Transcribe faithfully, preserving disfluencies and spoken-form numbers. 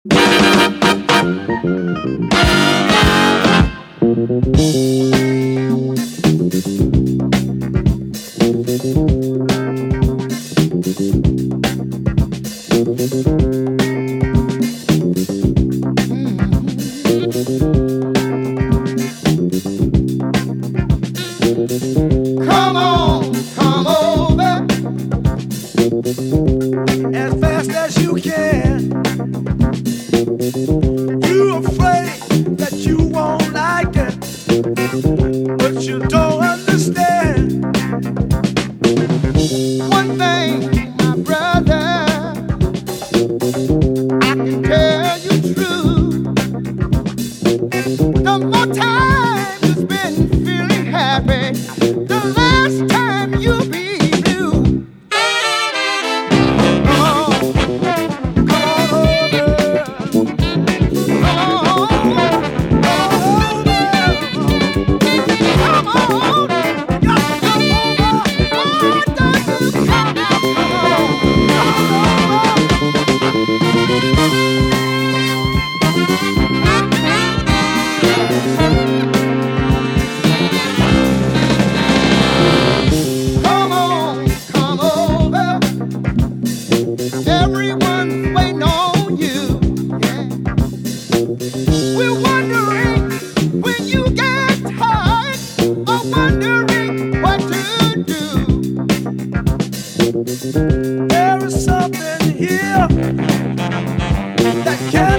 Come on, come over as fast as you can. You're afraid that you won't like it, but you don't understand. One thing, my brother, I can tell you true. The more time you spend feeling happy, the last time you'll be blue. Come on, come on over. Come on, come on over. Come on, just come over. Why don't you come on, come on, come on over. Come on, come over. Everyone's waiting on you. Yeah. We're wondering when you get tired, or wondering what to do. There is something here that can